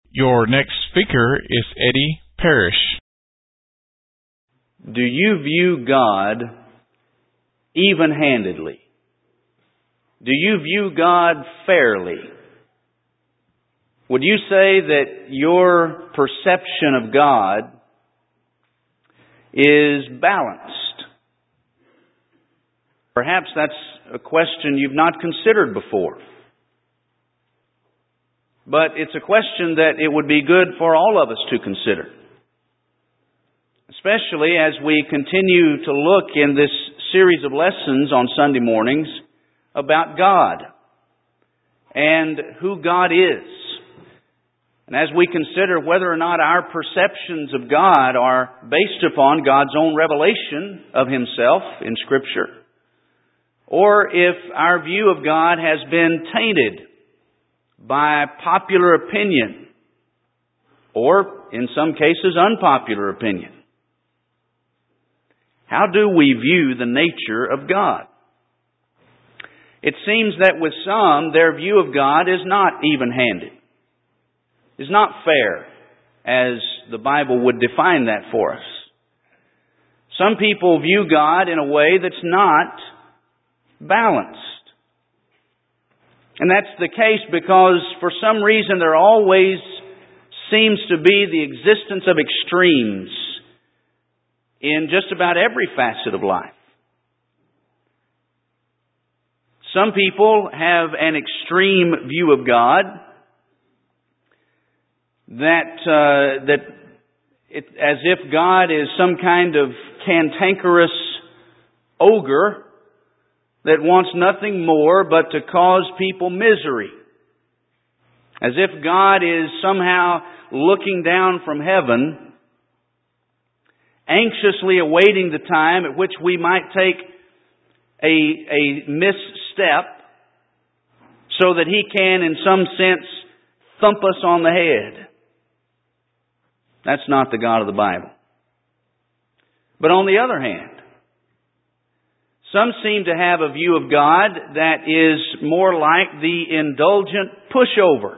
Your next speaker is Eddie Parrish. Do you view God even-handedly? Do you view God fairly? Would you say that your perception of God is balanced? Perhaps that's a question you've not considered before. But it's a question that it would be good for all of us to consider. Especially as we continue to look in this series of lessons on Sunday mornings about God and who God is. And as we consider whether or not our perceptions of God are based upon God's own revelation of Himself in Scripture, or if our view of God has been tainted by popular opinion, or in some cases unpopular opinion. How do we view the nature of God? It seems that with some, their view of God is not even-handed, is not fair, as the Bible would define that for us. Some people view God in a way that's not balanced. And that's the case because for some reason there always seems to be the existence of extremes in just about every facet of life. Some people have an extreme view of God that as if God is some kind of cantankerous ogre that wants nothing more but to cause people misery. As if God is somehow looking down from heaven, anxiously awaiting the time at which we might take a misstep so that He can, in some sense, thump us on the head. That's not the God of the Bible. But on the other hand, some seem to have a view of God that is more like the indulgent pushover.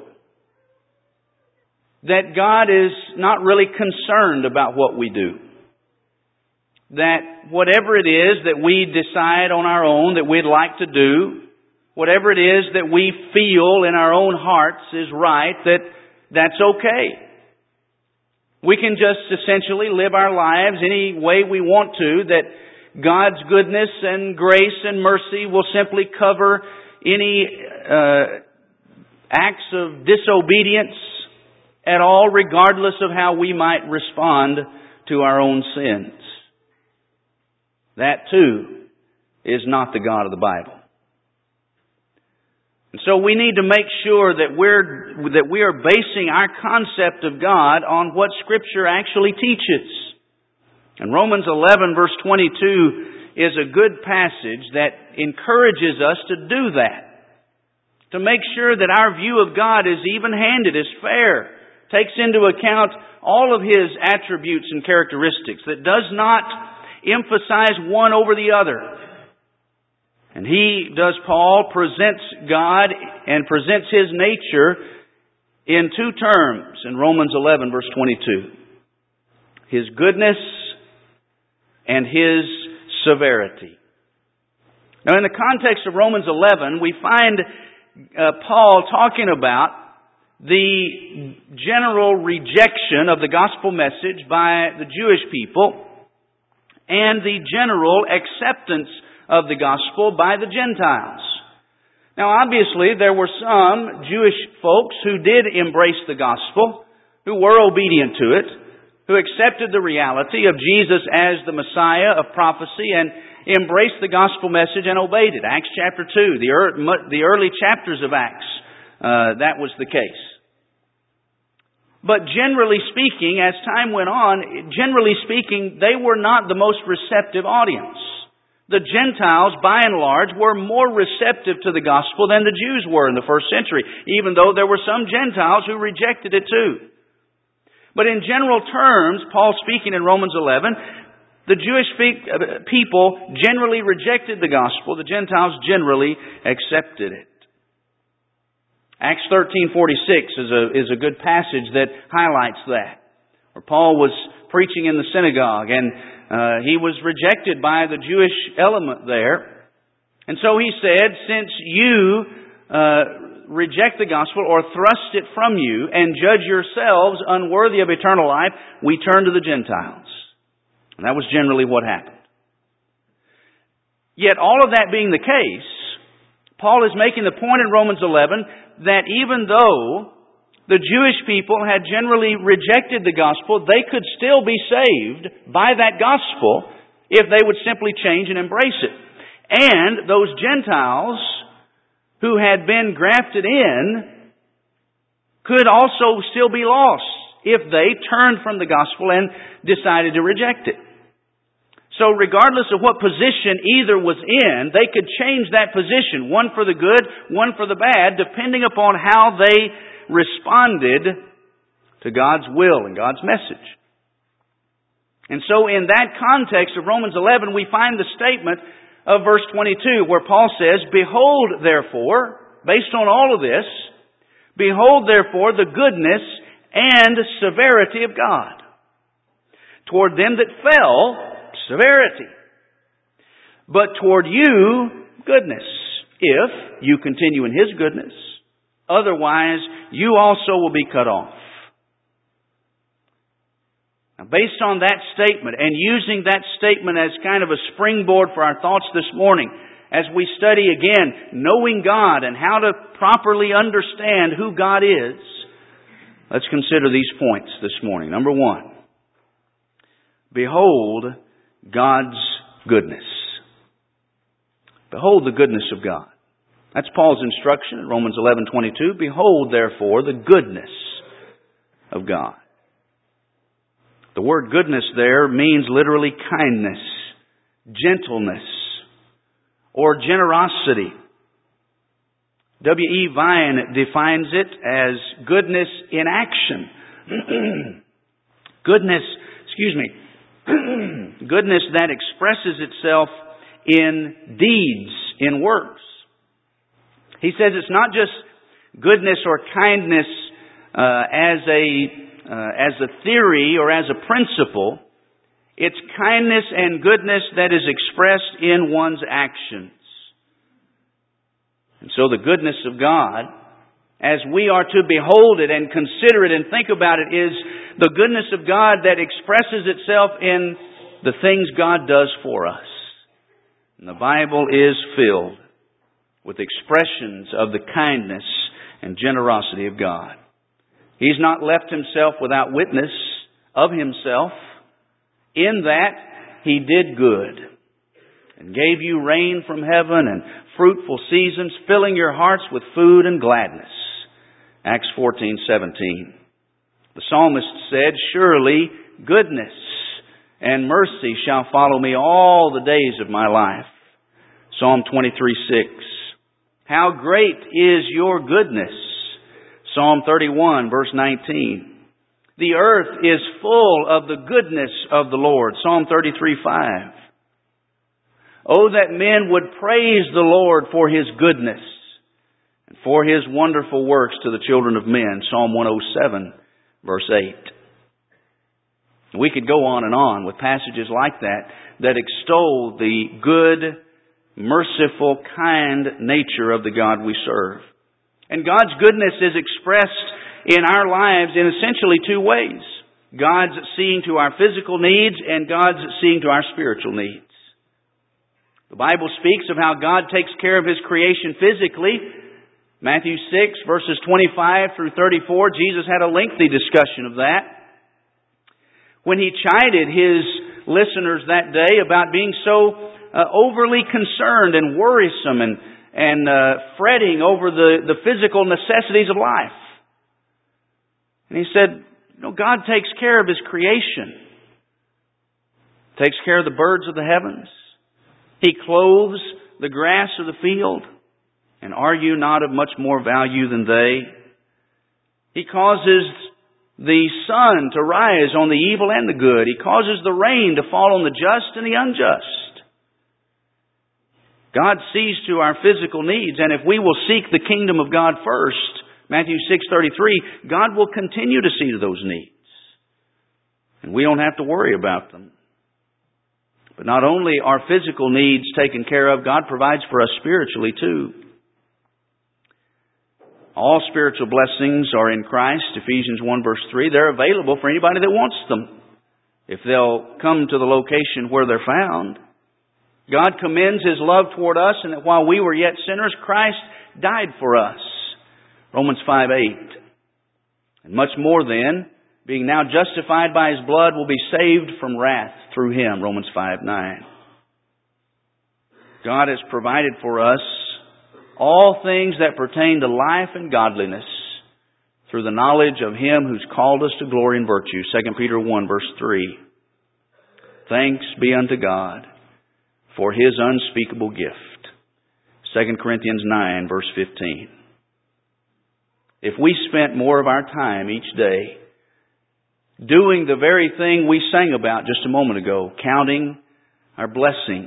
That God is not really concerned about what we do. That whatever it is that we decide on our own that we'd like to do, whatever it is that we feel in our own hearts is right, that's okay. We can just essentially live our lives any way we want to, that God's goodness and grace and mercy will simply cover any acts of disobedience at all, regardless of how we might respond to our own sins. That too is not the God of the Bible. And so we need to make sure that we are basing our concept of God on what Scripture actually teaches. And Romans 11 verse 22 is a good passage that encourages us to do that. To make sure that our view of God is even-handed, is fair, takes into account all of His attributes and characteristics, that does not emphasize one over the other. And Paul presents God and presents His nature in two terms in Romans 11 verse 22. His goodness and His severity. Now in the context of Romans 11, we find Paul talking about the general rejection of the gospel message by the Jewish people and the general acceptance of the gospel by the Gentiles. Now obviously there were some Jewish folks who did embrace the gospel, who were obedient to it, who accepted the reality of Jesus as the Messiah of prophecy and embraced the gospel message and obeyed it. Acts chapter 2, the early chapters of Acts, that was the case. But generally speaking, as time went on, generally speaking, they were not the most receptive audience. The Gentiles, by and large, were more receptive to the gospel than the Jews were in the first century, even though there were some Gentiles who rejected it too. But in general terms, Paul speaking in Romans 11, the Jewish people generally rejected the gospel. The Gentiles generally accepted it. Acts 13:46 is a good passage that highlights that. Where Paul was preaching in the synagogue, and he was rejected by the Jewish element there. And so he said, since you reject the gospel or thrust it from you and judge yourselves unworthy of eternal life, we turn to the Gentiles. And that was generally what happened. Yet all of that being the case, Paul is making the point in Romans 11 that even though the Jewish people had generally rejected the gospel, they could still be saved by that gospel if they would simply change and embrace it. And those Gentiles who had been grafted in could also still be lost if they turned from the gospel and decided to reject it. So regardless of what position either was in, they could change that position, one for the good, one for the bad, depending upon how they responded to God's will and God's message. And so in that context of Romans 11, we find the statement of verse 22, where Paul says, behold, therefore, based on all of this, behold, therefore, the goodness and severity of God. Toward them that fell, severity. But toward you, goodness, if you continue in His goodness. Otherwise, you also will be cut off. Based on that statement and using that statement as kind of a springboard for our thoughts this morning, as we study again, knowing God and how to properly understand who God is, let's consider these points this morning. Number one, behold God's goodness. Behold the goodness of God. That's Paul's instruction in Romans 11:22. Behold, therefore, the goodness of God. The word goodness there means literally kindness, gentleness, or generosity. W.E. Vine defines it as goodness in action. Goodness that expresses itself in deeds, in works. He says it's not just goodness or kindness as a theory or as a principle. It's kindness and goodness that is expressed in one's actions. And so the goodness of God, as we are to behold it and consider it and think about it, is the goodness of God that expresses itself in the things God does for us. And the Bible is filled with expressions of the kindness and generosity of God. He's not left Himself without witness of Himself, in that He did good and gave you rain from heaven and fruitful seasons, filling your hearts with food and gladness. Acts 14:17. The psalmist said, surely goodness and mercy shall follow me all the days of my life. Psalm 23:6. How great is your goodness. Psalm 31, verse 19. The earth is full of the goodness of the Lord. Psalm 33:5. Oh, that men would praise the Lord for His goodness and for His wonderful works to the children of men. Psalm 107, verse 8. We could go on with passages like that extol the good, merciful, kind nature of the God we serve. And God's goodness is expressed in our lives in essentially two ways. God's seeing to our physical needs and God's seeing to our spiritual needs. The Bible speaks of how God takes care of His creation physically. Matthew 6, verses 25 through 34, Jesus had a lengthy discussion of that. When He chided His listeners that day about being so overly concerned and worrisome and fretting over the physical necessities of life. And He said, God takes care of His creation. Takes care of the birds of the heavens. He clothes the grass of the field. And are you not of much more value than they? He causes the sun to rise on the evil and the good. He causes the rain to fall on the just and the unjust. God sees to our physical needs, and if we will seek the kingdom of God first, Matthew 6:33, God will continue to see to those needs. And we don't have to worry about them. But not only are physical needs taken care of, God provides for us spiritually too. All spiritual blessings are in Christ, Ephesians 1 verse 3. They're available for anybody that wants them, if they'll come to the location where they're found. God commends His love toward us, and that while we were yet sinners, Christ died for us. Romans 5:8. And much more then, being now justified by His blood, will be saved from wrath through Him. Romans 5:9. God has provided for us all things that pertain to life and godliness through the knowledge of Him who's called us to glory and virtue. 2 Peter 1 verse 3. Thanks be unto God for His unspeakable gift. 2 Corinthians 9 verse 15. If we spent more of our time each day doing the very thing we sang about just a moment ago, counting our blessings,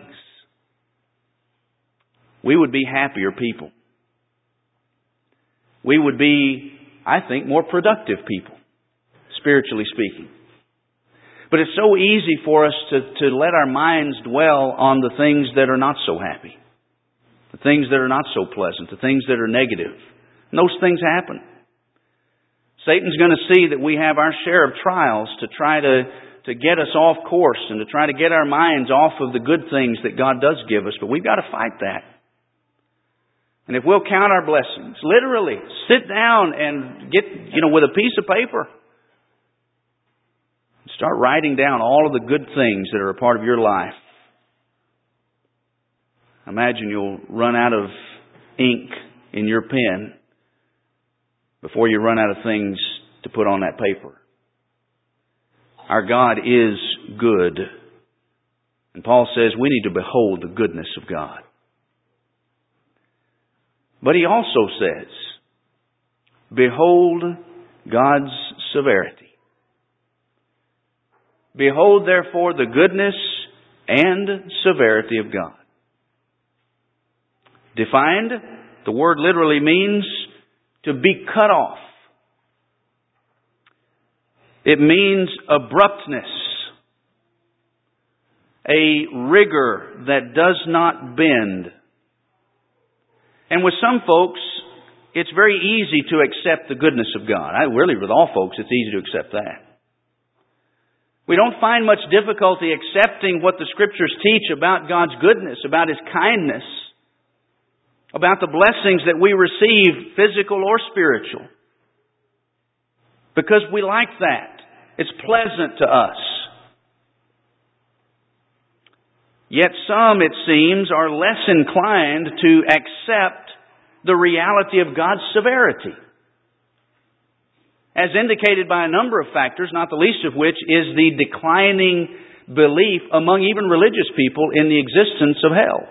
we would be happier people. We would be, I think, more productive people, spiritually speaking. But it's so easy for us to let our minds dwell on the things that are not so happy, the things that are not so pleasant, the things that are negative. And those things happen. Satan's going to see that we have our share of trials to try to get us off course and to try to get our minds off of the good things that God does give us. But we've got to fight that. And if we'll count our blessings, literally, sit down and get, with a piece of paper, start writing down all of the good things that are a part of your life. Imagine you'll run out of ink in your pen before you run out of things to put on that paper. Our God is good. And Paul says we need to behold the goodness of God. But he also says, behold God's severity. Behold, therefore, the goodness and severity of God. Defined, the word literally means to be cut off. It means abruptness, a rigor that does not bend. And with some folks, it's very easy to accept the goodness of God. Really, with all folks, it's easy to accept that. We don't find much difficulty accepting what the Scriptures teach about God's goodness, about His kindness, about the blessings that we receive, physical or spiritual. Because we like that. It's pleasant to us. Yet some, it seems, are less inclined to accept the reality of God's severity, as indicated by a number of factors, not the least of which is the declining belief among even religious people in the existence of hell.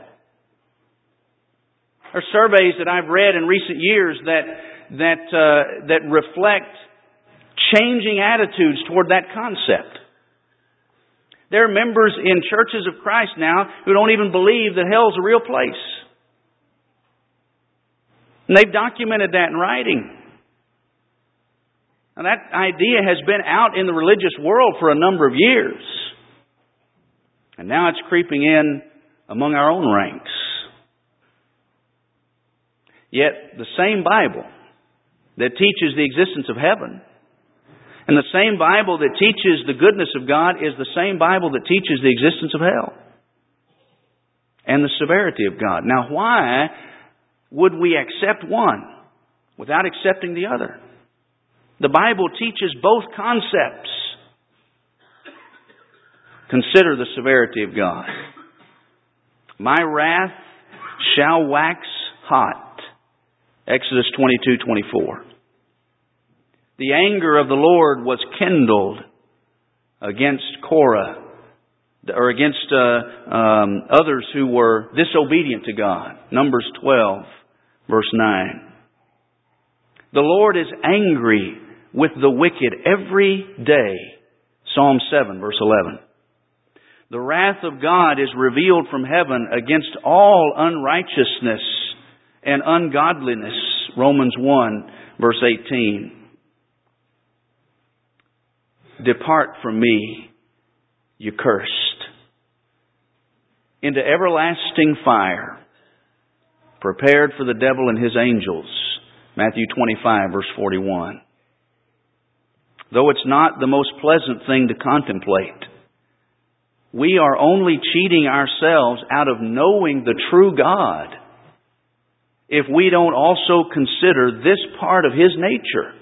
There are surveys that I've read in recent years that reflect changing attitudes toward that concept. There are members in churches of Christ now who don't even believe that hell's a real place. And they've documented that in writing. Now, that idea has been out in the religious world for a number of years. And now it's creeping in among our own ranks. Yet the same Bible that teaches the existence of heaven and the same Bible that teaches the goodness of God is the same Bible that teaches the existence of hell and the severity of God. Now, why would we accept one without accepting the other? The Bible teaches both concepts. Consider the severity of God. My wrath shall wax hot. Exodus 22:24. The anger of the Lord was kindled against Korah, or against others who were disobedient to God. Numbers 12, verse 9. The Lord is angry with the wicked every day. Psalm 7, verse 11. The wrath of God is revealed from heaven against all unrighteousness and ungodliness. Romans 1, verse 18. Depart from me, you cursed, into everlasting fire, prepared for the devil and his angels. Matthew 25, verse 41. Though it's not the most pleasant thing to contemplate, we are only cheating ourselves out of knowing the true God if we don't also consider this part of His nature.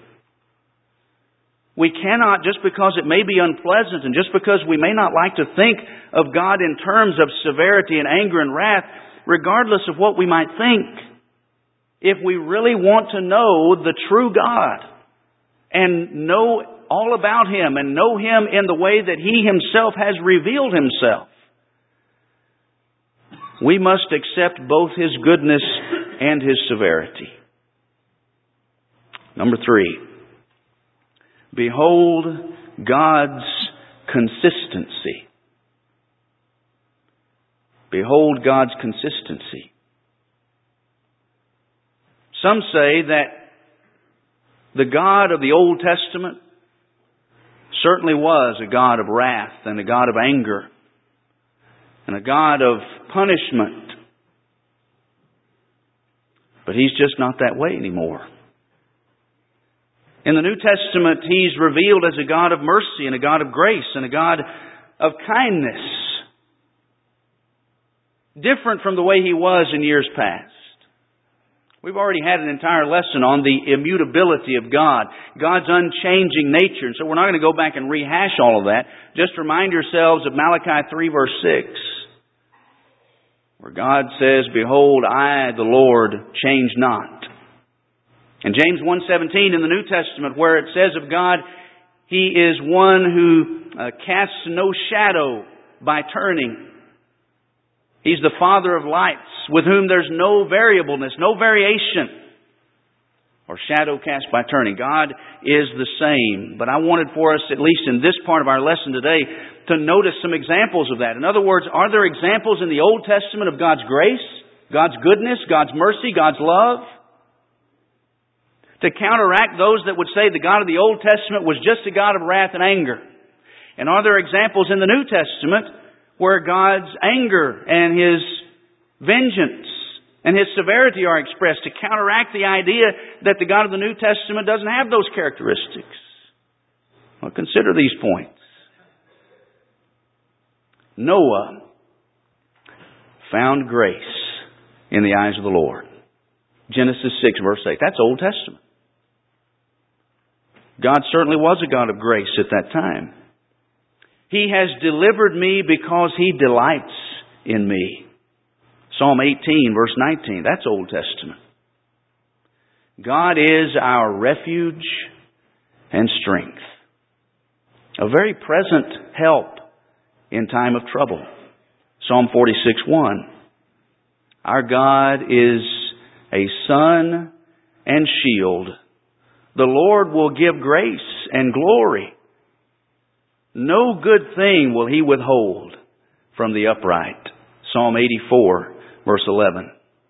We cannot, just because it may be unpleasant and just because we may not like to think of God in terms of severity and anger and wrath, regardless of what we might think, if we really want to know the true God and know all about Him and know Him in the way that He Himself has revealed Himself, we must accept both His goodness and His severity. Number 3, behold God's consistency. Behold God's consistency. Some say that the God of the Old Testament certainly was a God of wrath and a God of anger and a God of punishment. But He's just not that way anymore. In the New Testament, He's revealed as a God of mercy and a God of grace and a God of kindness. Different from the way He was in years past. We've already had an entire lesson on the immutability of God, God's unchanging nature. And so we're not going to go back and rehash all of that. Just remind yourselves of Malachi 3 verse 6, where God says, behold, I, the Lord, change not. And James 1:17 in the New Testament, where it says of God, He is one who casts no shadow by turning. He's the Father of lights, with whom there's no variableness, no variation, or shadow cast by turning. God is the same. But I wanted for us, at least in this part of our lesson today, to notice some examples of that. In other words, are there examples in the Old Testament of God's grace, God's goodness, God's mercy, God's love, to counteract those that would say the God of the Old Testament was just a God of wrath and anger? And are there examples in the New Testament where God's anger and His vengeance and His severity are expressed to counteract the idea that the God of the New Testament doesn't have those characteristics? Well, consider these points. Noah found grace in the eyes of the Lord. Genesis 6 verse 8. That's Old Testament. God certainly was a God of grace at that time. He has delivered me because He delights in me. Psalm 18, verse 19. That's Old Testament. God is our refuge and strength, a very present help in time of trouble. Psalm 46:1. Our God is a sun and shield. The Lord will give grace and glory. No good thing will He withhold from the upright. Psalm 84, verse 11.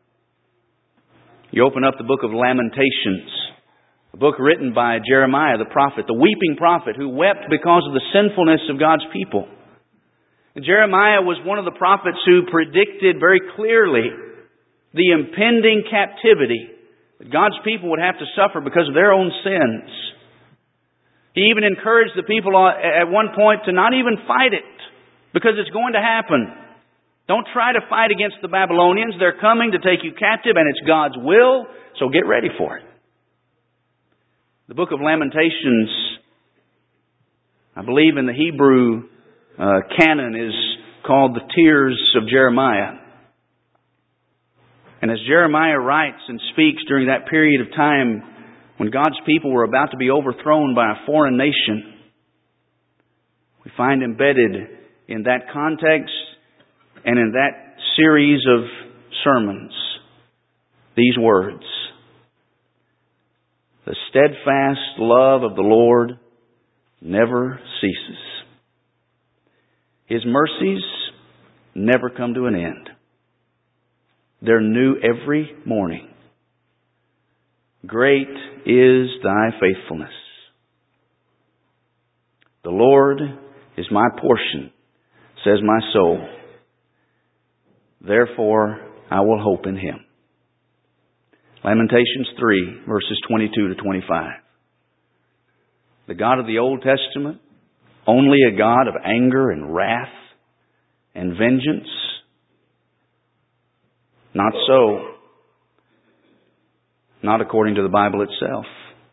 You open up the book of Lamentations, a book written by Jeremiah the prophet, the weeping prophet who wept because of the sinfulness of God's people. And Jeremiah was one of the prophets who predicted very clearly the impending captivity that God's people would have to suffer because of their own sins. He even encouraged the people at one point to not even fight it, because it's going to happen. Don't try to fight against the Babylonians. They're coming to take you captive, and it's God's will, so get ready for it. The book of Lamentations, I believe in the Hebrew canon, is called the Tears of Jeremiah. And as Jeremiah writes and speaks during that period of time when God's people were about to be overthrown by a foreign nation, we find embedded in that context and in that series of sermons these words: the steadfast love of the Lord never ceases. His mercies never come to an end. They're new every morning. Great is thy faithfulness. The Lord is my portion, says my soul. Therefore I will hope in Him. Lamentations 3, verses 22 to 25. The God of the Old Testament, only a God of anger and wrath and vengeance? Not so. Not according to the Bible itself.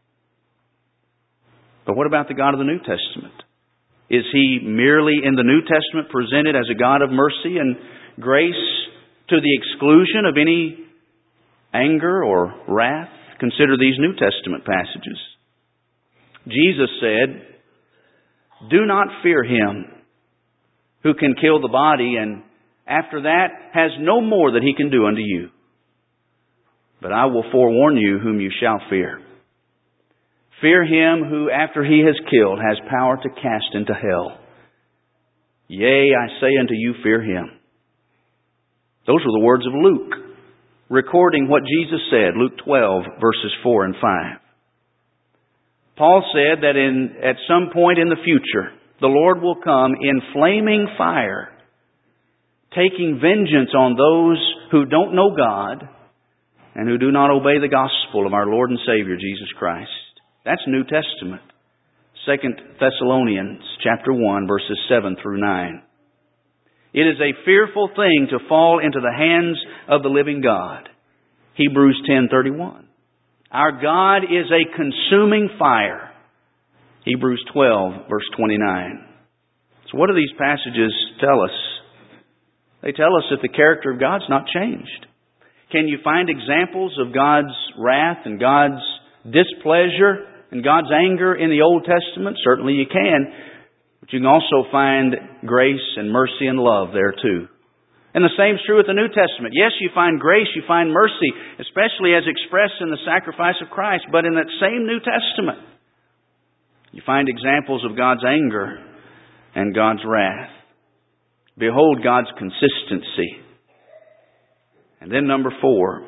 But what about the God of the New Testament? Is He merely in the New Testament presented as a God of mercy and grace to the exclusion of any anger or wrath? Consider these New Testament passages. Jesus said, "Do not fear him who can kill the body, and after that has no more that he can do unto you. But I will forewarn you whom you shall fear. Fear him who after he has killed has power to cast into hell. Yea, I say unto you, fear him." Those were the words of Luke, recording what Jesus said, Luke 12, verses 4 and 5. Paul said that at some point in the future, the Lord will come in flaming fire, taking vengeance on those who don't know God and who do not obey the gospel of our Lord and Savior, Jesus Christ. That's New Testament. 2 Thessalonians chapter 1, verses 7 through 9. It is a fearful thing to fall into the hands of the living God. Hebrews 10:31. Our God is a consuming fire. Hebrews 12, verse 29. So what do these passages tell us? They tell us that the character of God's not changed. Can you find examples of God's wrath and God's displeasure and God's anger in the Old Testament? Certainly you can. But you can also find grace and mercy and love there too. And the same is true with the New Testament. Yes, you find grace, you find mercy, especially as expressed in the sacrifice of Christ. But in that same New Testament, you find examples of God's anger and God's wrath. Behold God's consistency. And then number 4,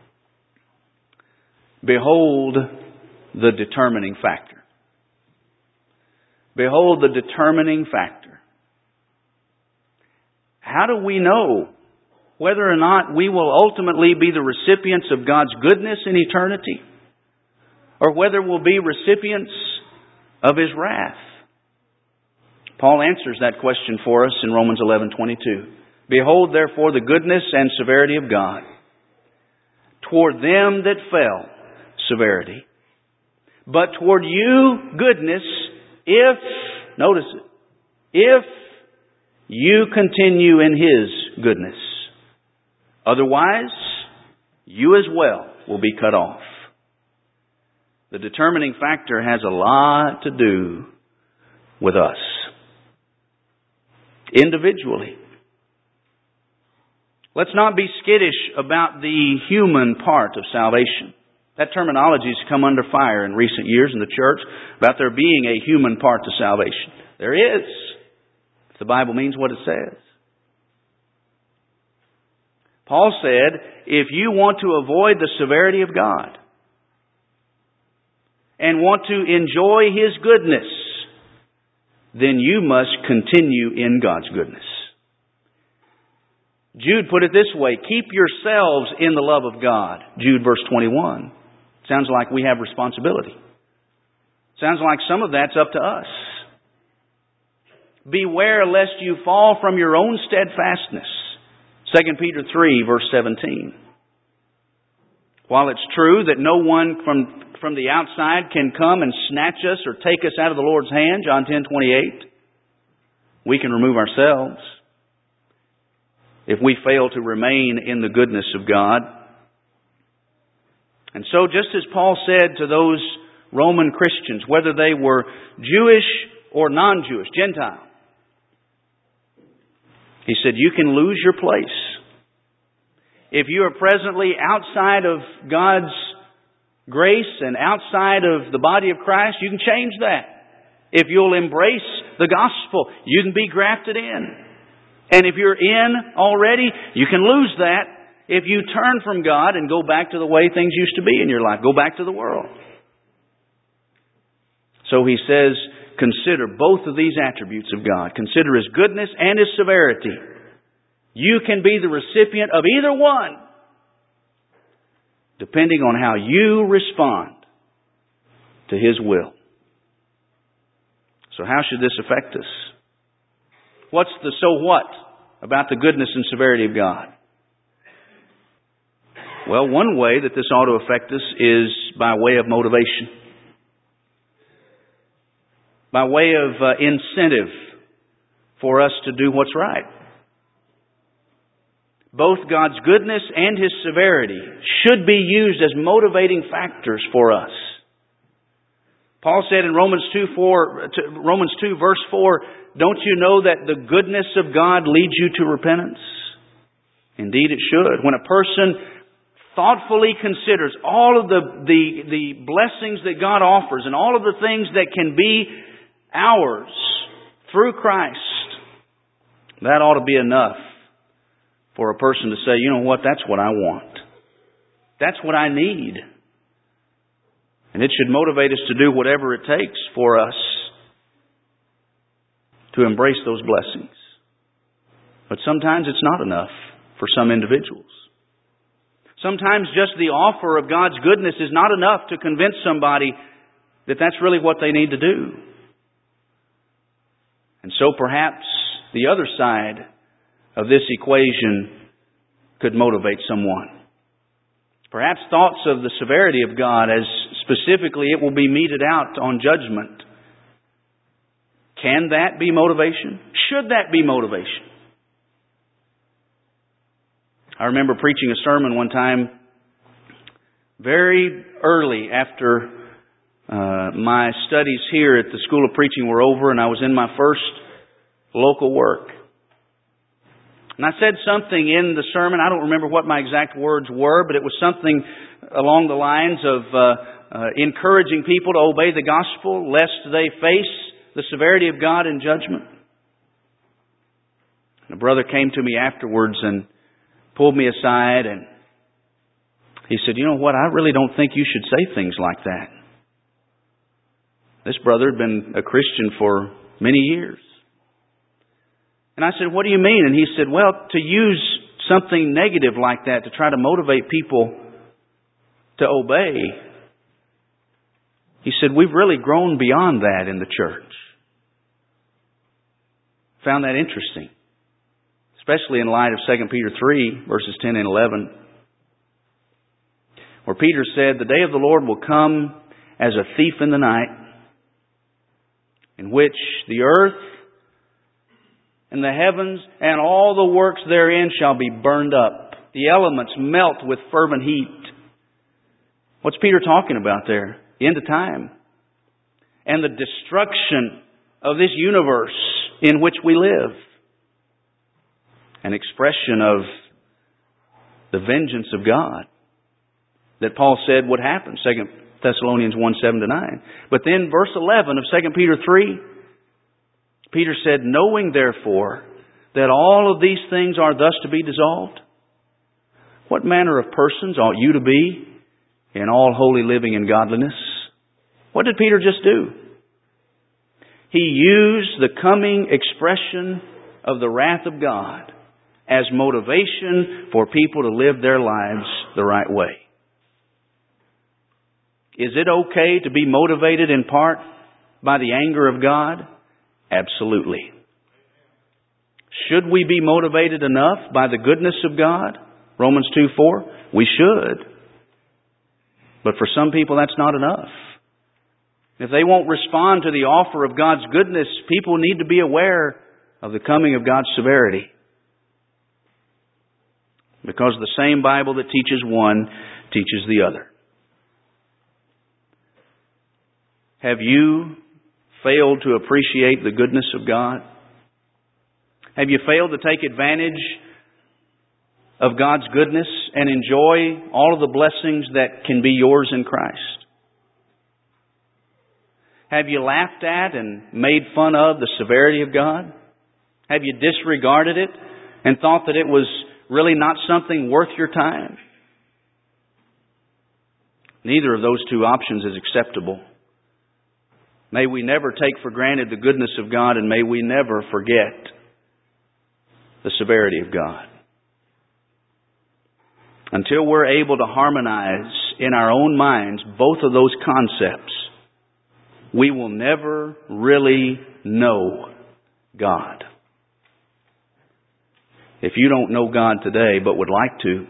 behold the determining factor. Behold the determining factor. How do we know whether or not we will ultimately be the recipients of God's goodness in eternity, or whether we'll be recipients of His wrath? Paul answers that question for us in Romans 11:22. Behold, therefore, the goodness and severity of God. Toward them that fell, severity. But toward you, goodness, if, notice it, if you continue in His goodness. Otherwise, you as well will be cut off. The determining factor has a lot to do with us. Individually. Let's not be skittish about the human part of salvation. That terminology has come under fire in recent years in the church about there being a human part to salvation. There is. If the Bible means what it says. Paul said, if you want to avoid the severity of God and want to enjoy His goodness, then you must continue in God's goodness. Jude put it this way, keep yourselves in the love of God. Jude verse 21. Sounds like we have responsibility. Sounds like some of that's up to us. Beware lest you fall from your own steadfastness. 2 Peter 3 verse 17. While it's true that no one from the outside can come and snatch us or take us out of the Lord's hand, John 10:28, we can remove ourselves if we fail to remain in the goodness of God. And so just as Paul said to those Roman Christians, whether they were Jewish or non-Jewish, Gentile, he said, you can lose your place. If you are presently outside of God's grace and outside of the body of Christ, you can change that. If you'll embrace the gospel, you can be grafted in. And if you're in already, you can lose that if you turn from God and go back to the way things used to be in your life. Go back to the world. So He says, consider both of these attributes of God. Consider His goodness and His severity. You can be the recipient of either one, depending on how you respond to His will. So how should this affect us? What's the so what about the goodness and severity of God? Well, one way that this ought to affect us is by way of motivation. By way of incentive for us to do what's right. Both God's goodness and His severity should be used as motivating factors for us. Paul said in Romans 2 verse 4, don't you know that the goodness of God leads you to repentance? Indeed it should. When a person thoughtfully considers all of the blessings that God offers and all of the things that can be ours through Christ, that ought to be enough for a person to say, you know what, that's what I want. That's what I need. And it should motivate us to do whatever it takes for us to embrace those blessings. But sometimes it's not enough for some individuals. Sometimes just the offer of God's goodness is not enough to convince somebody that that's really what they need to do. And so perhaps the other side of this equation could motivate someone. Perhaps thoughts of the severity of God, as specifically it will be meted out on judgment. Can that be motivation? Should that be motivation? I remember preaching a sermon one time very early after my studies here at the School of Preaching were over, and I was in my first local work. And I said something in the sermon, I don't remember what my exact words were, but it was something along the lines of encouraging people to obey the gospel lest they face the severity of God in judgment. And a brother came to me afterwards and pulled me aside and he said, you know what, I really don't think you should say things like that. This brother had been a Christian for many years. And I said, what do you mean? And he said, well, to use something negative like that to try to motivate people to obey. He said, we've really grown beyond that in the church. Found that interesting. Especially in light of 2 Peter 3, verses 10 and 11. Where Peter said, the day of the Lord will come as a thief in the night, in which the earth and the heavens and all the works therein shall be burned up. The elements melt with fervent heat. What's Peter talking about there? The end of time. And the destruction of this universe in which we live. An expression of the vengeance of God that Paul said would happen. 2 Thessalonians 1, 7-9. But then verse 11 of 2 Peter 3, Peter said, knowing therefore that all of these things are thus to be dissolved, what manner of persons ought you to be in all holy living and godliness? What did Peter just do? He used the coming expression of the wrath of God as motivation for people to live their lives the right way. Is it okay to be motivated in part by the anger of God? Absolutely. Should we be motivated enough by the goodness of God? Romans 2:4. We should. But for some people that's not enough. If they won't respond to the offer of God's goodness, people need to be aware of the coming of God's severity. Because the same Bible that teaches one teaches the other. Have you failed to appreciate the goodness of God? Have you failed to take advantage of God's goodness and enjoy all of the blessings that can be yours in Christ? Have you laughed at and made fun of the severity of God? Have you disregarded it and thought that it was really not something worth your time? Neither of those two options is acceptable. May we never take for granted the goodness of God, and may we never forget the severity of God. Until we're able to harmonize in our own minds both of those concepts, we will never really know God. If you don't know God today but would like to,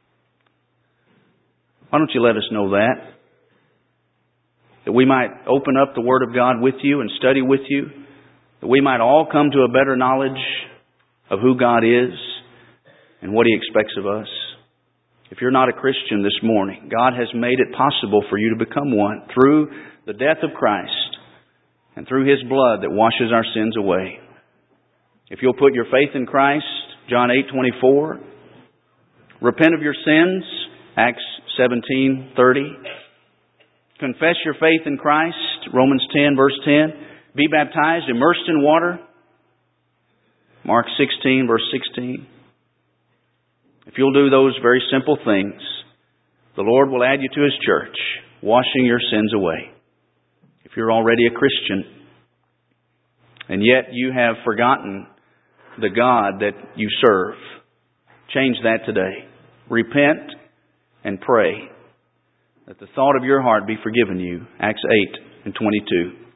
why don't you let us know that? That we might open up the Word of God with you and study with you. That we might all come to a better knowledge of who God is and what He expects of us. If you're not a Christian this morning, God has made it possible for you to become one through the death of Christ and through His blood that washes our sins away. If you'll put your faith in Christ, John 8:24, repent of your sins, Acts 17:30. Confess your faith in Christ, Romans 10 verse 10. Be baptized, immersed in water, Mark 16 verse 16. If you'll do those very simple things, the Lord will add you to His church, washing your sins away. If you're already a Christian, and yet you have forgotten the God that you serve, change that today. Repent and pray that the thought of your heart be forgiven you. Acts 8:22.